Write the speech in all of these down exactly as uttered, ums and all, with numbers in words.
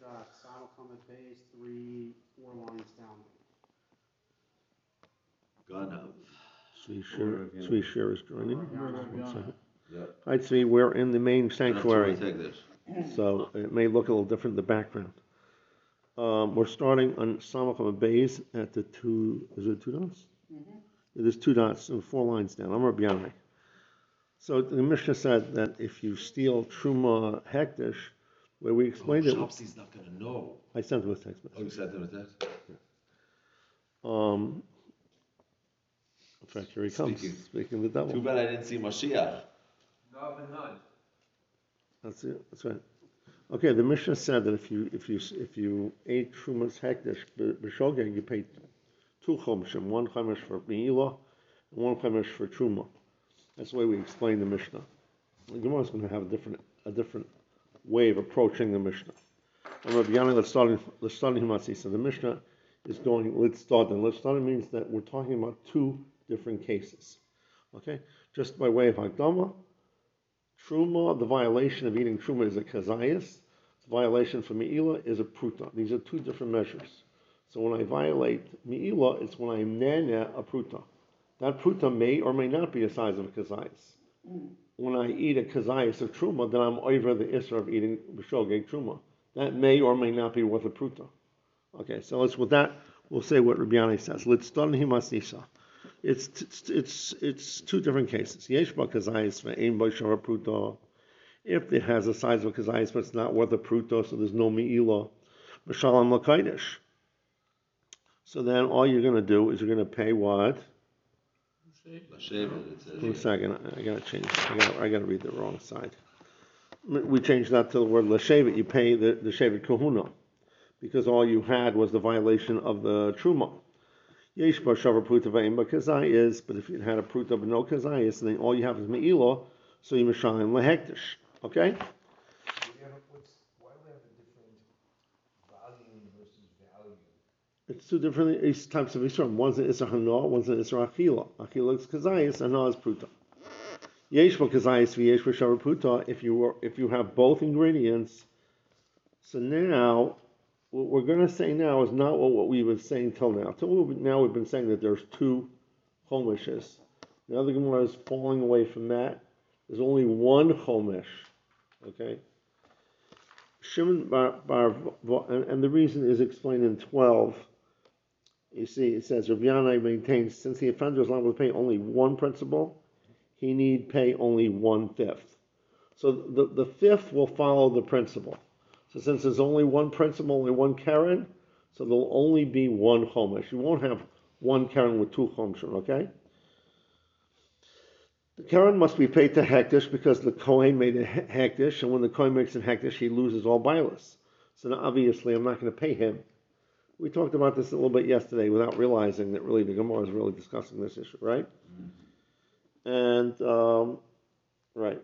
dots, Simulcom base, three, four lines down. Ganav. Tzvi Shir, Tzvi Shir is joining. One second. Yep. Hi Tzvi, we're in the main sanctuary, Take this. so it may look a little different in the background. Um, we're starting on Samacham Beis at the two, is it two dots? Mm-hmm. There's two dots and four lines down. I'm Rabbi Yanai. So the Mishnah said that if you steal Truma Hektish, where we explained oh, it. Shopsy's not going to know. I sent him a text message. Oh, you sent him a text? Yeah. Um, in fact, here he comes. Speaking. Speaking of the devil. Too bad I didn't see Mashiach. No, but none. That's it. That's right. Okay, the Mishnah said that if you if you if you ate Trumas Hektish b'shogeg, you pay two chomshim, one chomesh for Me'ilah and one chomesh for Truma. That's the way we explain the Mishnah. The Gemara is going to have a different a different way of approaching the Mishnah. And Rabbi Yanai, let's start in let's start in Himatzi. So the Mishnah is going let's start. And let's start means that we're talking about two different cases. Okay, just by way of Hagdama. Truma, the violation of eating Truma is a kazayas. The violation for Me'ilah is a pruta. These are two different measures. So when I violate Me'ilah, it's when I nana a pruta. That pruta may or may not be the size of a kazayas. Mm. When I eat a kazayas of Truma, then I'm over the isra of eating b'shogeg Truma. That may or may not be worth a pruta. Okay, so let's with that, we'll say what Rabbi Yanai says. Let's start in Himasisa. It's it's it's it's two different cases. Yesh ba kazayis ve'ein ba shara pruta. If it has a size of a kazayis, but it's not worth a pruta, so there's no me'ilah. B'shalom l'kaidish. So then all you're going to do is you're going to pay what? Lashevet, it says. One second, I got to change. I got I got to read the wrong side. We changed that to the word lashevet. You pay the the shevet kahuna, because all you had was the violation of the truma. Yesh ba shavar pruta ve'im ba kazayis, but if you had a pruta but no kazayis, then all you have is me'ilah, so you mishalim lehektish. Okay? Why do we have a different volume versus value? It's two different types of Isra. One's an Isra Hana, one's an Isra Achila. Achila is kazayis, Hana is pruta. Yesh ba kazayis v'yesh ba shavar pruta. If you were, if you have both ingredients, so now what we're going to say now is not what, what we were saying till now. Till now we've been saying that there's two chomishes. Now the Gemara is falling away from that. There's only one chomish. Okay? Shimon bar, bar and, and the reason is explained in twelve. You see, it says, Rabbi Yanai maintains, since the offender is liable to pay only one principal, he need pay only one-fifth. So the, the fifth will follow the principal. So since there's only one principal, only one Karen, so there'll only be one Chomesh. You won't have one Karen with two Chomshim, okay? The Karen must be paid to Hektish because the Kohen made a Hektish, and when the Kohen makes a Hektish, he loses all Bailas. So now obviously I'm not going to pay him. We talked about this a little bit yesterday without realizing that really the Gemara is really discussing this issue, right? And, um, right.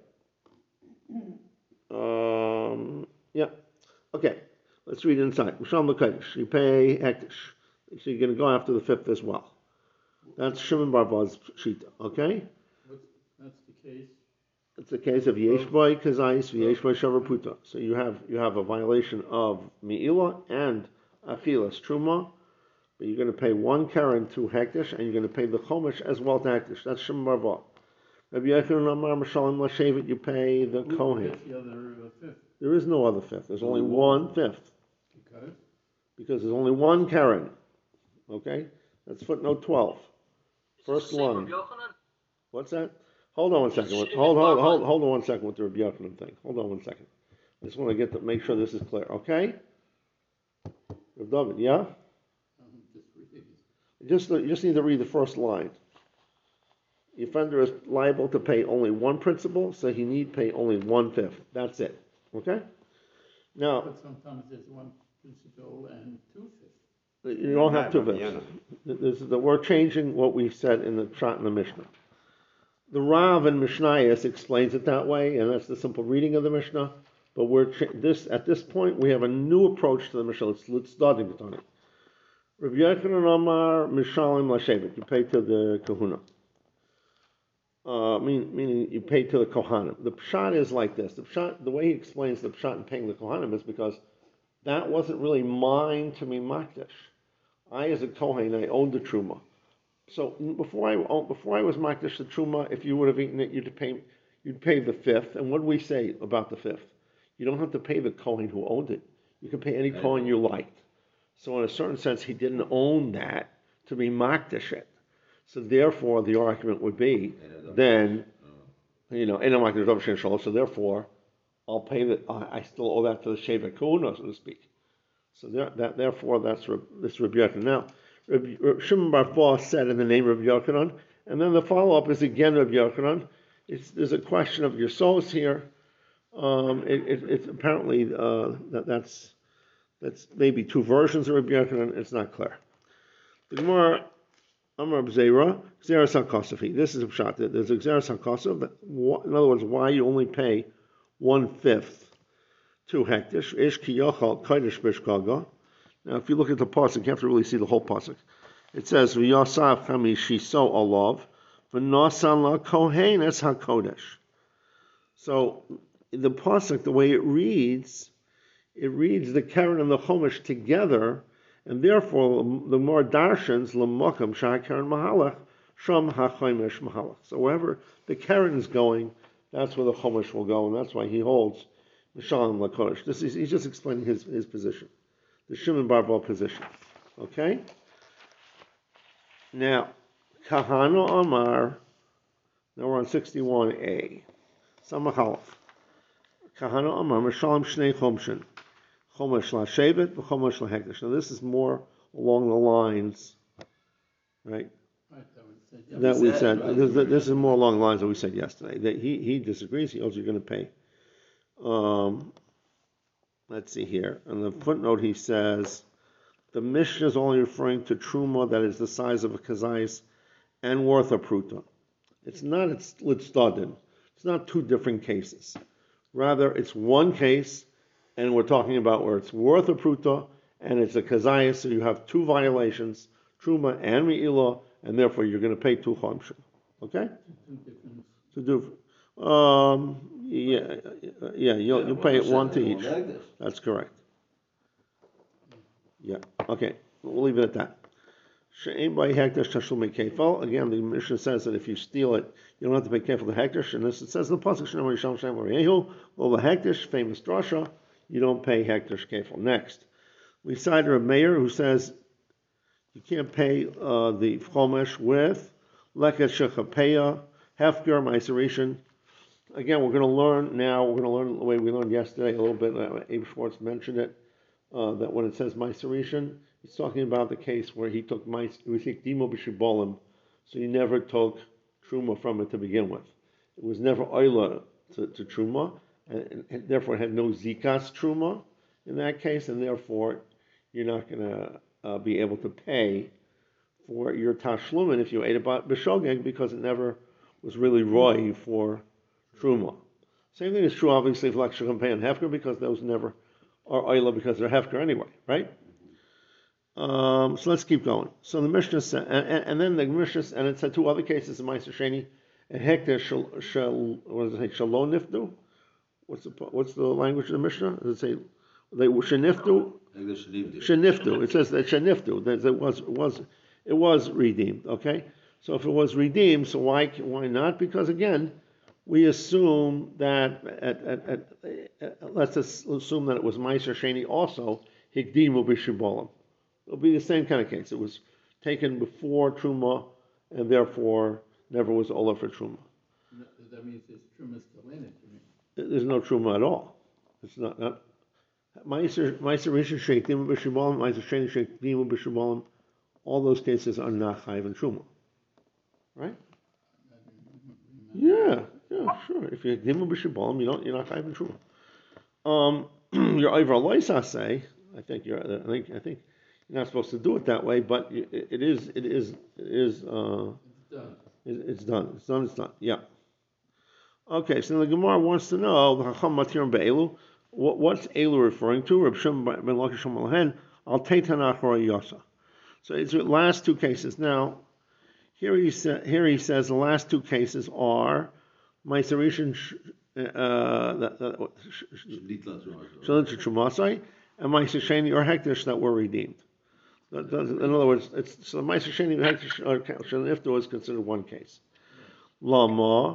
Um, yeah. Okay, let's read inside. Mishal Mekadosh, you pay Hektish. So you're going to go after the fifth as well. That's Shimon Bar Vaz's Shita, okay? What's, that's the case? It's the case of Yesh Boy Kazais, Yesh Boy Shavar Puta. So you have you have a violation of Me'ilah and Achilas Truma, but you're going to pay one Karen to Hektish, and you're going to pay the Chomesh as well to Hektish. That's Shimon Bar Vaz. Rabbi Yechon Amar Mashalim Lashevet, you pay the Who Kohen. gets the other uh, fifth? There is no other fifth. There's only one fifth. Because? Because there's only one Karen. Okay? That's footnote twelve. First line. What's that? Hold on one second. Hold, hold, hold, hold on one second with the Rabbi Yochanan thing. Hold on one second. I just want to get to make sure this is clear. Okay? Rav David, yeah? Um, just reading it. Just, you just need to read the first line. The offender is liable to pay only one principal, so he need pay only one fifth. That's it. Okay? Now, But sometimes there's one principal and two fifths. you don't have two fifths. This is the, we're changing what we've said in the Pshat and the Mishnah. The Rav and Mishnayos explains it that way, and that's the simple reading of the Mishnah. But we're cha- this at this point we have a new approach to the Mishnah. Let's let's start it on it. Rabbi Yochanan Amar Mishalim Lashevet. You pay to the Kahuna. Uh, mean, meaning you pay to the Kohanim. The Pshat is like this. The Pshat, the way he explains the Pshat in paying the Kohanim is because that wasn't really mine to be makdash. I, as a kohen, I owned the truma. So before I owned, before I was makdash the truma, if you would have eaten it, you'd pay you'd pay the fifth. And what do we say about the fifth? You don't have to pay the kohen who owned it. You can pay any kohen you liked. So in a certain sense, he didn't own that to be makdash it. So therefore, the argument would be then, you know, in a so therefore, I'll pay that. I still owe that to the Sheva Kuna, so to speak. So there, that therefore, that's this Rabbi Yochanan. Now, Rabbi, Shimon Bar Kokhba said in the name of Rabbi Yochanan, and then the follow-up is again Rabbi Yochanan. It's, there's a question of your souls here. Um, it, it, it's apparently uh, that that's that's maybe two versions of Rabbi Yochanan. It's not clear. The Gemara. Amar B'Zeira, Xeris HaKosav. This is a shot. There's a Xeris HaKosav. In other words, why you only pay one-fifth to hektish. Ish ki yochal kodesh bishkaga. Now, if you look at the pasuk, you have to really see the whole pasuk. It says, V'yasav chamishiso alav, v'nasan la kohen es hakodesh. So, the pasuk, the way it reads, it reads the Karen and the Chumash together, and therefore, the more darshans, l'mokam sha'karen mahalach, sham ha'chomesh mahalach. So wherever the Karen is going, that's where the Chumash will go, and that's why he holds Mishalim l'kodesh. This is, he's just explaining his, his position, the Shimon Bar Kokhba position. Okay? Now, Kahana Amar, now we're on sixty-one A. Samachalaf. Kahana Amar, Mishalim Shnei Chomshin. Chomesh la-shevet, v'chomesh la-hekdesh. Now this is more along the lines, right, Right, that was said, yeah. that we said, said. right. This, this is more along the lines that we said yesterday. That he, he disagrees. He owes you're going to pay. Um, let's see here. On the footnote, he says the Mishnah is only referring to truma that is the size of a kazayis and worth a pruta. It's not it's litzdadin. It's not two different cases. Rather, it's one case. And we're talking about where it's worth a pruta, and it's a kazayas, so you have two violations, truma and me'ilah, and therefore you're going to pay two chomshin. Okay? Two different. To do, um, yeah, yeah, you'll, you'll pay it one to each. That's correct. Yeah, okay, we'll leave it at that. She'ein by hekdesh tashlumei kefal. Again, the Mishnah says that if you steal it, you don't have to pay kefal the hekdesh, and this it says in the pasuk, Shnei Yisham Shem Yehu, well, the hekdesh, famous drasha, you don't pay hekdesh kefal. Next, we cited a mayor who says you can't pay uh, the chomesh with leket shechapeya, hefker, meiserishin. Again, we're going to learn now. We're going to learn the way we learned yesterday a little bit. Uh, Abe Schwartz mentioned it uh, that when it says meiserishin, it's talking about the case where he took mais, we think dimo b'shibolim, so he never took truma from it to begin with. It was never oila to, to truma, and, and therefore it had no zikas truma in that case, and therefore you're not going to uh, be able to pay for your tashlumin if you ate it b'shogeg because it never was really roy for truma. Same thing is true, obviously, for lakshakam pay and hefker because those never are oila because they're hefker anyway, right? Um, so let's keep going. So the Mishnah said, and, and, and then the Mishnah, and it said two other cases in Meiser Sheni, and Hekter shal, shal, what does it say, Shalom Niftu? What's the what's the language of the Mishnah? Does it say they Sheniftu? Sheniftu. It says that Sheniftu. That it was it was it was redeemed. Okay, so if it was redeemed, so why why not? Because again, we assume that at, at, at, at, let's assume that it was Meiser Sheni also Hikdimu b'Shibolim. It'll be the same kind of case. It was taken before Truma, and therefore never was Ola for Truma. That means there's Truma still in it, you mean? There's no Truma at all. It's not. not Meiser Rishon Sheikh Dimu B'Shibolim, Meiser Sheni Sheikh Dimu B'Shibolim. All those cases are not Chayiv and Truma, right? Yeah, yeah, sure. If you're Dimu B'Shibolim, you don't. You're not Chayiv and Truma. Um, your Ivra Loisa say. I think you're. I think. I think. You're not supposed to do it that way, but it, it is, it is, it is, uh, It's done. it, it's done. It's done, it's done. Yeah. Okay, so the Gemara wants to know, what, what's Elu referring to? Reb Shimon ben Lakish Malahen, Al Teitanach Yasa. So it's the last two cases. Now, here he, sa- here he says the last two cases are Meiserishin, uh, Shalit Chumasai, and Ma'aser Sheni or Hektish that were redeemed. That does- In other words, it's, so Ma'aser Sheni and Hektish or Sheni was considered one case. Lama,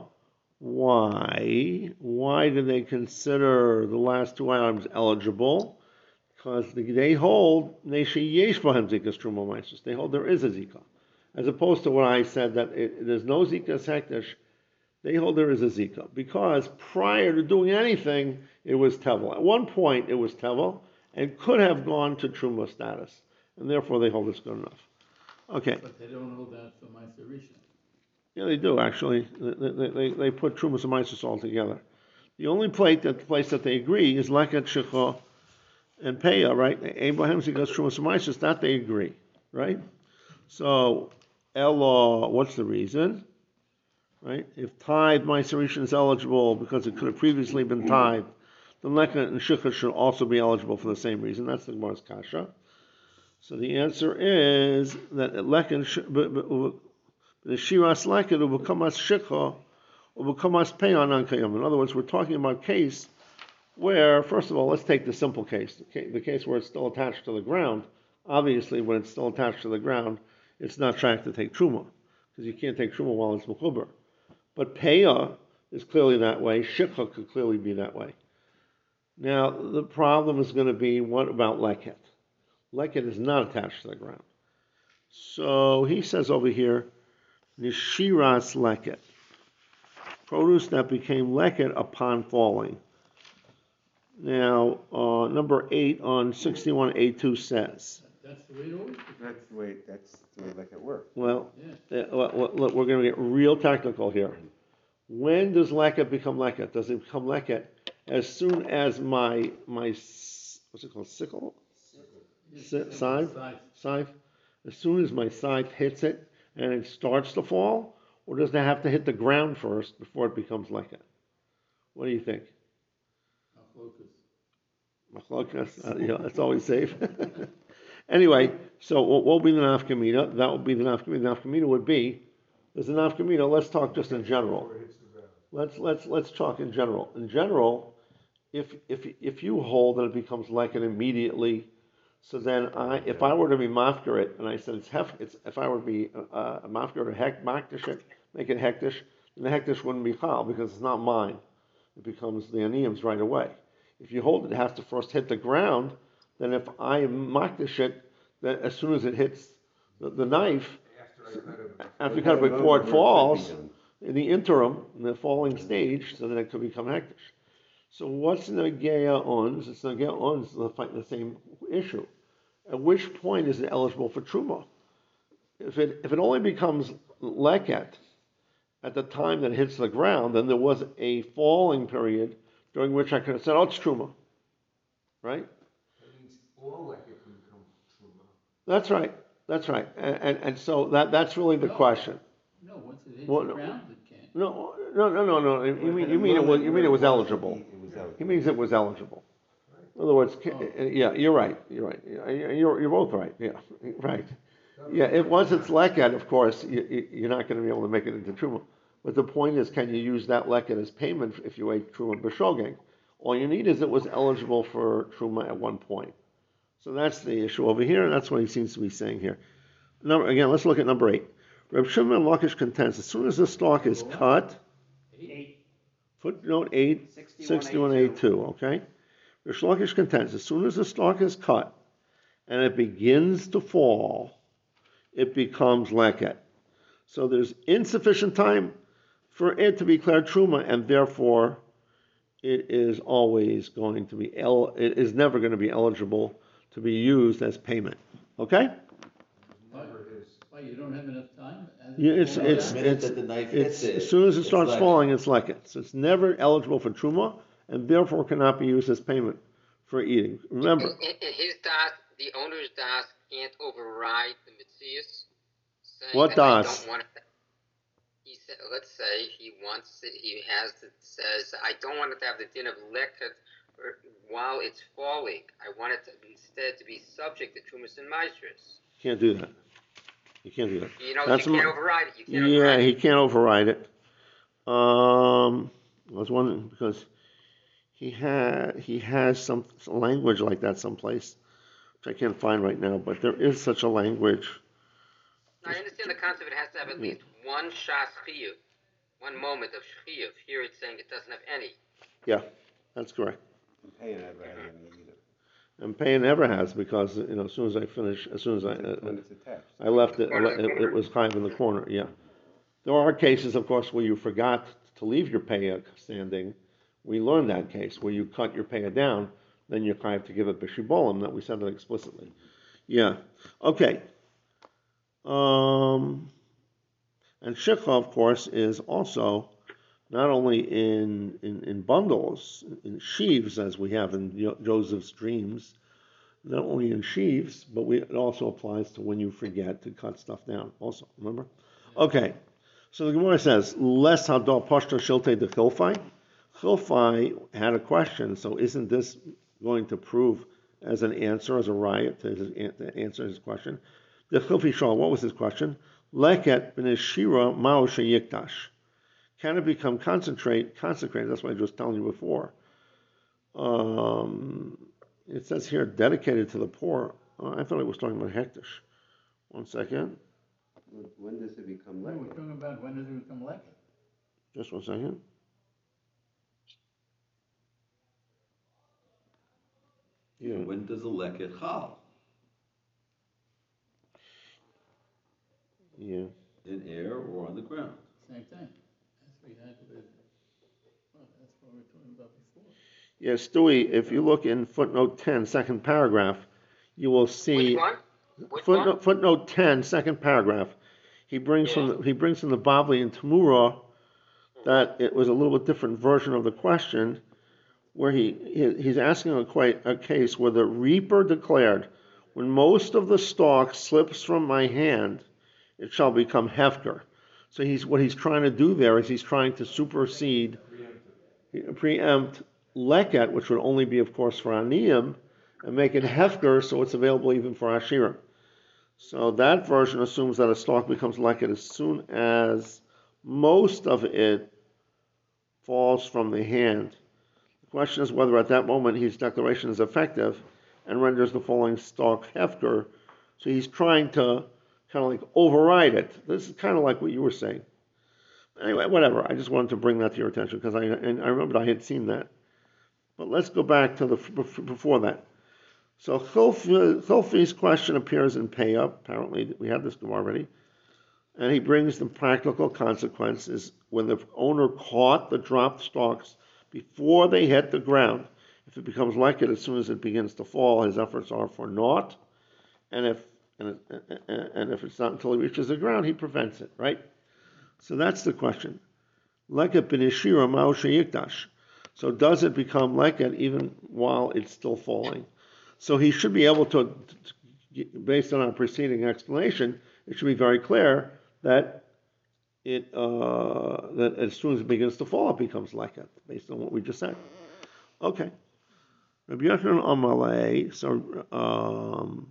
why? Why do they consider the last two items eligible? Because they hold Neshe Yesh Bahem Zikas Truma Ma'aser. They hold there is a Zika. As opposed to what I said, that it, there's no Zika Hektish, they hold there is a Zika. Because prior to doing anything, it was Tevel. At one point, it was Tevel, and could have gone to Truma status. And therefore, they hold it's good enough. Okay. But they don't hold that for Meiser Rishon. Yeah, they do, actually. They, they, they, they put Trumas and Meisus all together. The only place that, place that they agree is Leket, Shecha, and Peah, right? Abraham Zikas Trumas and Meisus, that they agree, right? So, Ella, what's the reason? Right? If tithe Meiser Rishon is eligible because it could have previously been tithe, then Leket and Shecha should also be eligible for the same reason. That's the Gemara's Kasha. So the answer is that Leket, the Shiras Leket will become as Shecha, will become as Peah on Kayam. In other words, we're talking about a case where, first of all, let's take the simple case, the case, the case where it's still attached to the ground. Obviously, when it's still attached to the ground, it's not trying to take Truma, because you can't take Truma while it's Mechuber. But Peah is clearly that way. Shecha could clearly be that way. Now, the problem is going to be, what about Leket? Leket is not attached to the ground. So he says over here, Nishiras Leket. Produce that became Leket upon falling. Now, uh, number eight on sixty-one A two says, That's the way it always became. That's the way, that's the way like it works. well, Yeah. uh, well, well, look, we're going to get real technical here. When does Leket become Leket? Does it become Leket as soon as my, my s- what's it called, sickle? Si- Scythe? Scythe. Scythe? As soon as my scythe hits it and it starts to fall? Or does it have to hit the ground first before it becomes Leket? What do you think? Machlokas. Machlokas, uh, you know, it's always safe. Anyway, so what will be the nafkamina? That will be the nafkamina. The nafkamina would be, there's a nafkamina, let's talk just in general. Let's let's let's talk in general. In general, if if if you hold that it becomes Leket immediately, so then I, if I were to be mafker it, and I said it's hef, it's if I were to be uh, a mafker to hek makdish it, make it hektish, then the hektish wouldn't be chal because it's not mine. It becomes the aniyim's right away. If you hold it, it has to first hit the ground. Then if I makdish it, then as soon as it hits the, the knife, after you cut it before it falls, in the interim, in the falling stage, so that it could become hektish. So what's Nageya ons? It's Nageya ons the fight the same issue. At which point is it eligible for Truma? If it if it only becomes Leket at the time that it hits the ground, then there was a falling period during which I could have said, oh, it's Truma. Right? That means all Leket can become Truma. That's right. That's right. And, and, and so that that's really the No. question. No, once it hits Well, the no. ground, it can't. No, no, no, no, no. You mean you mean it was you mean it was eligible? It was eligible. He means it was eligible. In other words, ca- Oh. uh, yeah, you're right. You're right. Yeah, You're you're both right. Yeah, right. Yeah, if once it's Leket, of course, you, you- you're not going to be able to make it into Truma. But the point is, can you use that Leket as payment if you ate Truma b'shogeg? All you need is it was eligible for Truma at one point. So that's the issue over here, and that's what he seems to be saying here. Number, again, let's look at number eight. Reb Shimon Lakish contends, as soon as the stalk is cut, Eight, footnote eight, sixty-one A two, okay? Reb Lakish contends, as soon as the stalk is cut and it begins to fall, it becomes Leket. So there's insufficient time for it to be declared Truma, and therefore it is always going to be, el- it is never going to be eligible to be used as payment, okay? Never is. Why, you don't have enough time? As Yeah, it's, fall it's, The down? minute it's, that the knife it's, hits it, as soon as it it's starts Leket. falling, it's Leket. So it's never eligible for Truma, and therefore cannot be used as payment for eating. Remember, In, in his das, the owner's das can't override the Mitzias. saying What that I das? don't want it. He said, let's say he wants it, he has it, says, I don't want it to have the din of leket or- while it's falling. I want it to, instead to be subject to Trumas and Maestras. can't do that. You can't do that. You know, That's you can't my- override it. You can't Yeah, override he it. can't override it. Um, I was wondering because he had he has some language like that someplace, which I can't find right now, but there is such a language. I understand the concept. It has to have at least one shas chiyuv, one moment of chiyuv. Here it's saying it doesn't have any. Yeah, that's correct. And paying never has any either. And pay never has because you know as soon as I finish, as soon as I uh, When it's attached. I left it, it, it was kind of in the corner. Yeah, there are cases, of course, where you forgot to leave your paya standing. We learned that case where you cut your paya down, then you're kind of to give it b'shibolim. That we said that explicitly. Yeah. Okay. Um, and shikha, of course, is also not only in, in, in bundles, in sheaves, as we have in Jo- Joseph's dreams, not only in sheaves, but we, it also applies to when you forget to cut stuff down. Also, remember? Okay. So the Gemara says, "Les hador pashta shilte de chilfai." Chilfai had a question. So isn't this going to prove as an answer, as a riot to, his, to answer his question? The Chilfi Shal, what was his question? Leket b'neshira mao sheyikdash. Can it become concentrate, consecrated? That's what I was just telling you before. Um, it says here, dedicated to the poor. Uh, I thought it was talking about hektish. One second. When does it become No, we're leket? talking about when does it become leket? Just one second. Yeah. When does a leket chal? Yeah. In air or on the ground? Same thing. As we had with, well, that's what we were talking about before. Yeah, Stewie, if you look in footnote ten, second paragraph, you will see Which one? Which footnote, one? footnote ten, second paragraph. He brings from the, he brings from the Bavli and Tamura that it was a little bit different version of the question, where he, he he's asking a quite a case where the reaper declared, "When most of the stalk slips from my hand, it shall become hefker." So he's what he's trying to do there is he's trying to supersede, preempt leket, which would only be, of course, for aniyim, and make it hefker so it's available even for ashirim. So that version assumes that a stalk becomes leket as soon as most of it falls from the hand. The question is whether at that moment his declaration is effective and renders the falling stalk hefker. So he's trying to kind of like override it. This is kind of like what you were saying. Anyway, whatever. I just wanted to bring that to your attention because I and I remembered I had seen that. But let's go back to the before that. So Chilfi's question appears in Peah. Apparently, we had this Gemara already, and he brings the practical consequences when the owner caught the dropped stalks before they hit the ground. If it becomes like it as soon as it begins to fall, his efforts are for naught, and if And, it, and if it's not until he reaches the ground, he prevents it, right? So that's the question. Leket b'neshira mao sheyikdash. So does it become leket even while it's still falling? So he should be able to, based on our preceding explanation, it should be very clear that it uh, that as soon as it begins to fall, it becomes leket, based on what we just said. Okay. Rabbi Yochanan Amalei, so um,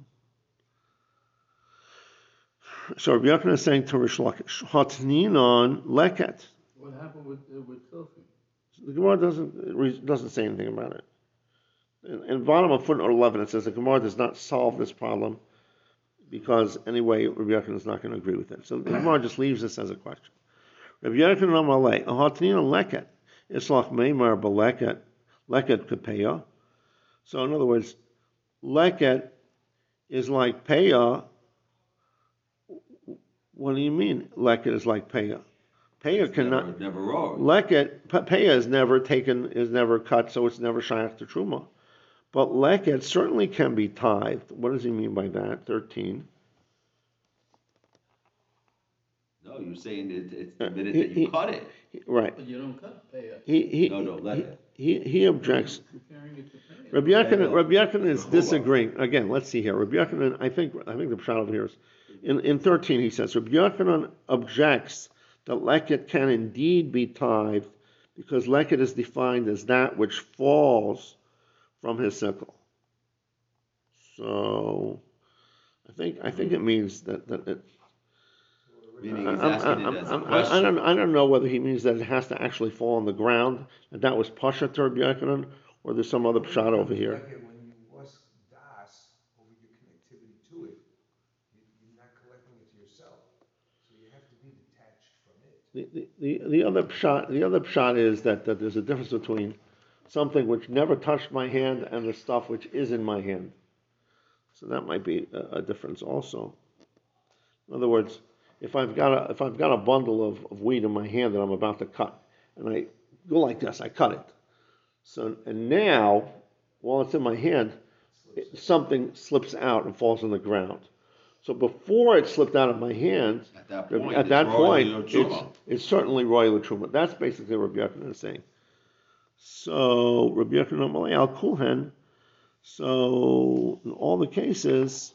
So Rabbi Yochanan is saying to Rish Lakish, Hatninon leket. What happened with uh, with Chilfi? The Gemara doesn't doesn't say anything about it. In, in the bottom of footnote eleven, it says the Gemara does not solve this problem because anyway, Rabbi Yochanan is not going to agree with it. So the Gemara just leaves this as a question. Rabbi Yochanan Amalei, Hatninon leket. Islach meimar beleket leket kapeya. So in other words, leket is like peya. What do you mean? Leket is like peya. Peya cannot. Never, never wrong. Leket peya is never taken, is never cut, so it's never shayach to truma. But leket certainly can be tithed. What does he mean by that? Thirteen. No, you're saying it, it's the Uh, minute he- that you he- cut it. He- Right. But you don't cut Peah. He he No, no, leket. he, he, he objects. Comparing it to Peah. Rabbi Yochanan, Peah. Rabbi Yochanan is Hold on. disagreeing. Again, let's see here. Rabbi Yochanan, I think I think the pshat over here is in, in thirteen. He says Rabbi Yochanan objects that leket can indeed be tithed because leket is defined as that which falls from his sickle. So I think I think it means that that it. So Meaning I, he's I'm- asking it I'm- as a I'm- I- I question. don't, I don't know whether he means that it has to actually fall on the ground, and that was Pasha to Rabbi Yochanan, or there's some other pshat over here. Like it when you lost das over your connectivity to it, you, you're not collecting it to yourself. So you have to be detached from it. The, the, the, the other pshat, the other pshat is that, that there's a difference between something which never touched my hand and the stuff which is in my hand. So that might be a, a difference also. In other words, if I've got a, if I've got a bundle of, of weed in my hand that I'm about to cut, and I go like this, I cut it. So, and now, while it's in my hand, it, something slips out and falls on the ground. So before it slipped out of my hand, At that point, at it's that royally point, or it's, truma. it's certainly royal truma. That's basically what Rabbi Yochanan is saying. So Rabbi Yochanan Malay al Kulhen. So in all the cases,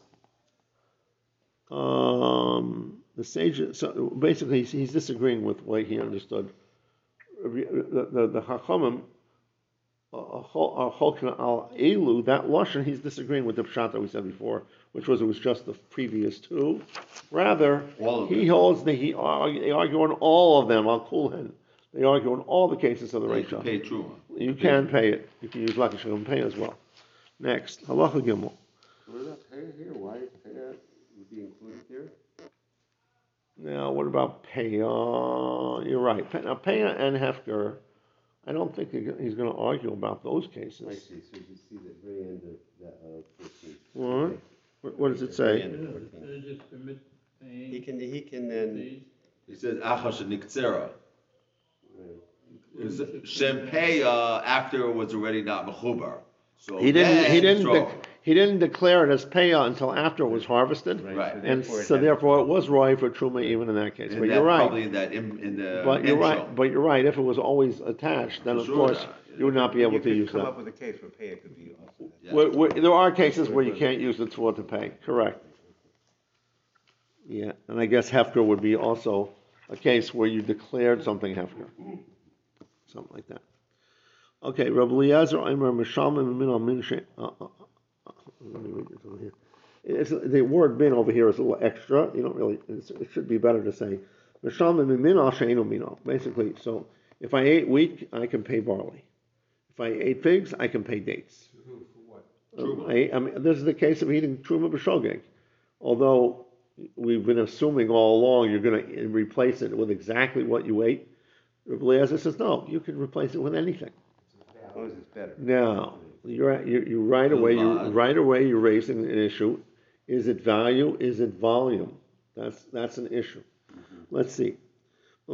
um, the sage. So basically, he's, he's disagreeing with what he understood. The the, the Chachamim, Cholkin al Elu, that lashon, he's disagreeing with the pshat that we said before, which was it was just the previous two. Rather, All of he them. holds that he argue, they argue on all of them. Al Kulhen, they argue on all the cases of the They can Reisha. pay truma. You can pay it. You can use Lakish and pay as well. Next, Halacha Gimel. What about pay here? Why pay would be included here? Now, what about Paya? You're right. Pe- Now, Paya and Hefker, I don't think he- he's going to argue about those I cases. see, so you see the very end of that, uh, fourteen. What? Okay. What, what does it The say? very end of Yeah, fourteen. they just permit paying He can, he can then, fees. He says achash niktzera. right. Shem peya after it was already not mechubar. So He didn't. then He didn't. throw De- it. he didn't declare it as Paya until after it was harvested, Right. and therefore it so had- therefore it was Roy for Truma even in that case. And But that you're right. Probably in that in, in the But you're intro. right. But you're right. If it was always attached, then For of sure course not. you would not be able You to could use come that. up with a case where pay could be also. Yeah. Where, where, there are cases where you can't use the tzvah to pay. Correct. Yeah, and I guess Hefker would be also a case where you declared something Hefker. Something like that. Okay, Rabbi Eliezer, Omer, Mishalmim, Min al Min She- uh, uh, uh, let me read this over here. It's, the word min over here is a little extra. You don't really, it's, it should be better to say Mishalmim min al she'enu mino. Basically, so if I ate wheat, I can pay barley. If I ate figs, I can pay dates. Who, for what? Um, I, I mean, this is the case of eating truma b'shogeg. Although we've been assuming all along you're going to replace it with exactly what you ate, Rabbi Eliezer says no, you can replace it with anything. As long as it's better. Now, you're, you you right away you right away you're raising an issue. Is it value? Is it volume? That's that's an issue. Let's see. You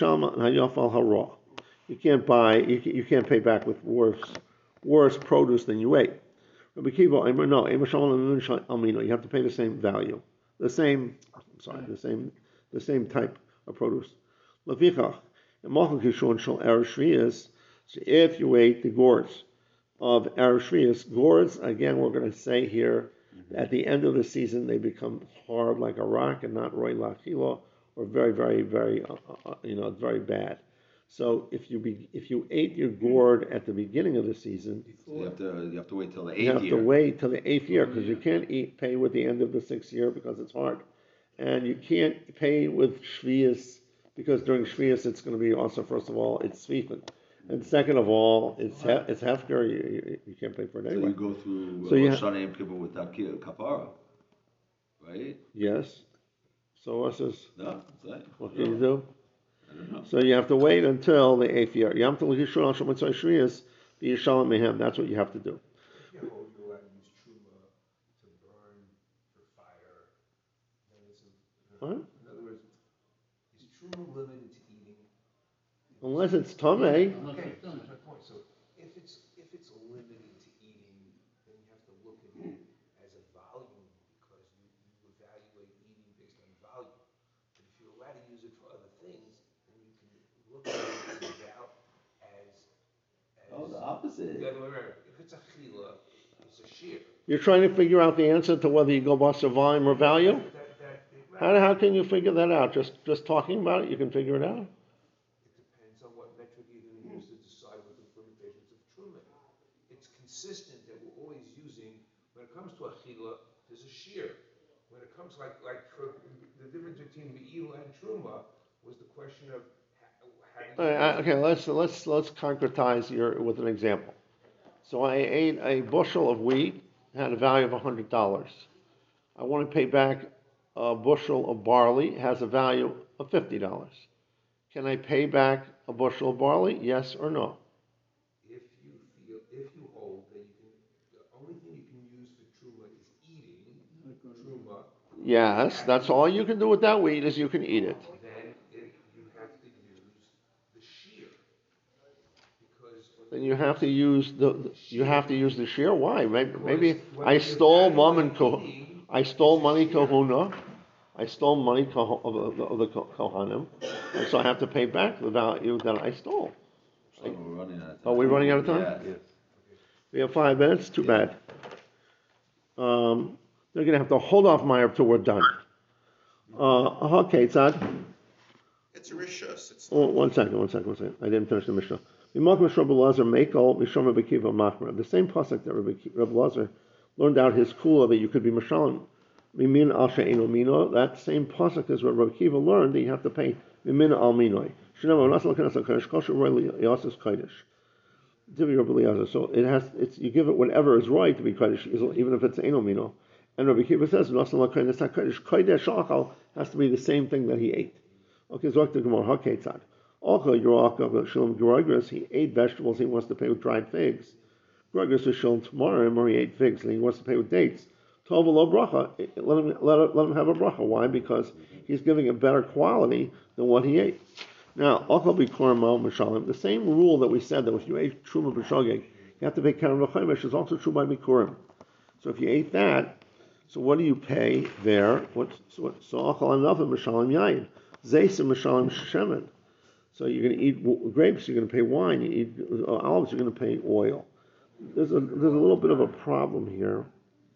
can't buy. You can, you can't pay back with worse worse produce than you ate. Rabbi Kiva, no, you have to pay the same value, the same. I'm sorry, the same the same type of produce. So if you ate the gourds of Erev Shvius, gourds, again, we're going to say here, at the end of the season, they become hard like a rock and not roy lachilo, or very, very, very, uh, uh, you know, very bad. So if you be, if you ate your gourd at the beginning of the season, So you have to you have to wait till the eighth you have year. to wait till the eighth year because you can't eat pay with the end of the sixth year because it's hard, and you can't pay with Shvius because during Shvius it's going to be also, first of all, it's Svifin. And second of all, it's he- it's hefker. You, you, you can't pay for it So anyway. you go through So you Rosh ha- Hashanah Yom Kippur without ki- kapara, right? Yes. So what's this? No, it's like, What can you do? I don't know. So you have to wait until the eighth year. Yom Tov Yishul Al Shemot Shvius, the Yishalim Mehem. That's what you have to do. If you hold you allowed to use truma to burn for fire, then it's a, What? in other words, is truma limited to eating? Unless it's tamei. Unless Okay, it's done. that's my point. So if it's, if it's limited to eating, then you have to look at it as a volume because you, you evaluate eating based on volume. But if you're allowed to use it for other things, then you can look at it as out as, as. Oh, the opposite. The other way around. If it's a chila, it's a shear. You're trying to figure out the answer to whether you go bust volume or value. That, that, that, How, how can you figure that out? Just just talking about it, you can figure it out. It depends on what metric you're going to use to decide what the limitations of truma. It's consistent that we're always using, when it comes to achila, there's a shear. when it comes like, like for the difference between Me'ila and Truma was the question of how, how do you. Uh, uh, okay, let's let's let's concretize your with an example. So I ate a bushel of wheat, had a value of a hundred dollars. I want to pay back a bushel of barley, has a value of fifty dollars. Can I pay back a bushel of barley? Yes or no? If you feel, if you hold that you can, the only thing you can use for Truma is eating Truma. Yes, that's all you can do with that wheat is you can eat it. Then it, you have to use the shear. Because. Then you have to use the you have to use the shear. Why? Maybe, maybe I stole mom and ko, I stole money kahuna. I stole money of the, of the kohanim, and so I have to pay back the value that I stole. So we're running out of time. Are we running out of time? Yes. We have five minutes. Too bad. Um, they're going to have to hold off Meyer till we're done. Uh, okay, Tzad. It's a rishus. It's Oh, one second, one second, one second. I didn't finish the Mishnah. The same pasuk that Rabbi Lazar learned out his kula that you could be mishalim. Mimin al she'enu mino. That same pasuk is what Rabbi Kiva learned that you have to pay mimin al minoi. So it has, it's you give it whatever is right to be kodesh, even if it's eno mino. And Rabbi Kiva says kodesh has to be the same thing that he ate. Okay, Zok the Gemara Haketzad. Also, Shalom Geragris, he ate vegetables, he wants to pay with dried figs. Geragris is Shalom tomorrow, or he ate figs, and he wants to pay with dates. Tovalo bracha, let him, let, him, let him have a bracha. Why? Because he's giving a better quality than what he ate. Now, Ochal Bikurim Mal Mishalim, the same rule that we said that if you ate Truma B'Shogeg, you have to pay Karen V'Chaimesh, is also true by Bikurim. So if you ate that, so what do you pay there? What, so Ochal Another Mishalim Yayin. Zaysim Mishalim Shemen. So you're going to eat grapes, you're going to pay wine. You eat olives, you're going to pay oil. There's a there's a little bit of a problem here.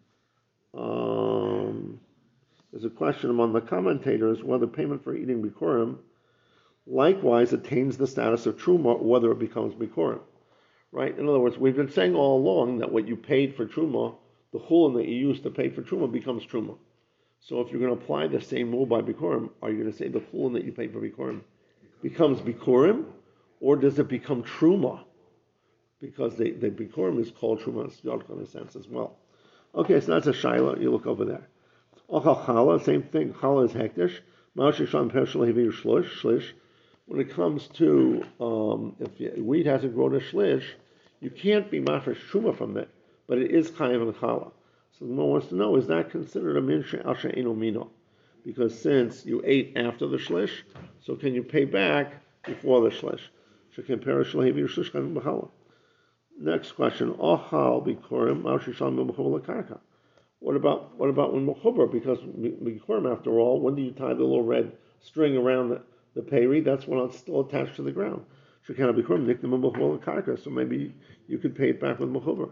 Um, there's a question among the commentators whether payment for eating bikurim likewise attains the status of truma, or whether it becomes bikurim. Right? In other words, we've been saying all along that what you paid for truma, the chulin that you used to pay for truma, becomes truma. So if you're going to apply the same rule by bikurim, are you going to say the chulin that you paid for bikurim becomes bikurim, or does it become truma? Because the, the bikurim is called truma in a sense as well. Okay, so that's a shaila. You look over there. Ochal chala, same thing. Chala is hektish. When it comes to um, if wheat hasn't grown a shlish, you can't be mafresh truma from it, but it is chayav and chala. So the Gemara wants to know, is that considered a min she'al she'enu mino? Because since you ate after the shlish, so can you pay back before the shlish? Next question. What about what about when mechuber? Because bikurim, after all, when do you tie the little red string around the, the peri? That's when it's still attached to the ground. So maybe you could pay it back with mechuber.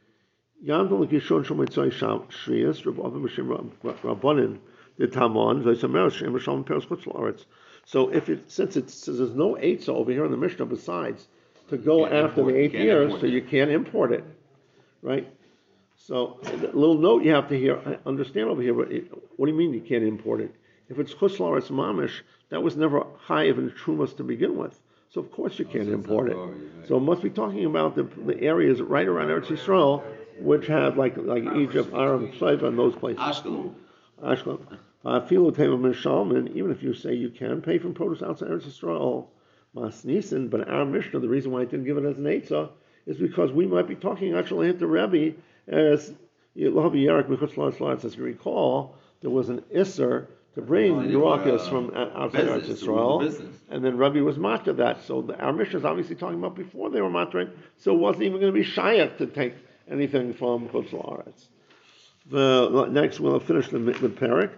So if it since it says there's no eitzah over here in the Mishnah besides to go after import, the eight years, so it. you can't import it, right? So a little note you have to hear understand over here. But it, what do you mean you can't import it? If it's chutz la'aretz mamish, that was never chayiv in trumas to begin with. So of course you can't oh, so import it. Right. So it must be talking about the the areas right around Eretz Yisrael, which have like like Egypt, Aram, Shaiva, and those places. Ashkelon. Ashkelon. Uh, even if you say you can pay from produce outside Eretz Yisrael, Mas Nisan, but our Mishnah, the reason why I didn't give it as an eitzah is because we might be talking actually hit the Rebbe as Lahabi Yerik Mechutz La'aretz. As you recall, there was an Isser to bring Yerakas uh, from outside Eretz Yisrael, and then Rebbe was matter that. So the, our Mishnah is obviously talking about before they were mattering, so it wasn't even going to be shayach to take anything from Chutz La'aretz. The next we'll finish the the parak.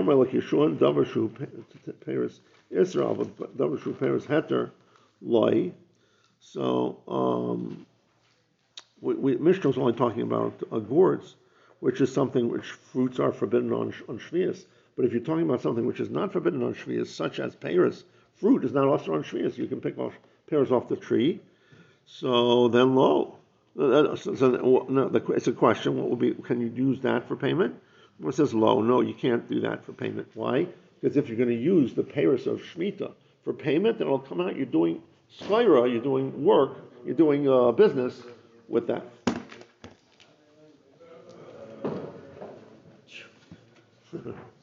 Paris Israel, but Davar Paris Heter Loi. So um, we, we, Mishnah was only talking about uh, gourds, which is something which fruits are forbidden on on Shvius. But if you're talking about something which is not forbidden on Shvius, such as Paris, fruit is not also on Shvius. You can pick off pears off the tree. So then, lo. So, so, no, the, it's a question. What will be? Can you use that for payment? One says low, no, you can't do that for payment. Why? Because if you're going to use the payers of Shemitah for payment, then it'll come out, you're doing Slyra, you're doing work, you're doing uh, business with that.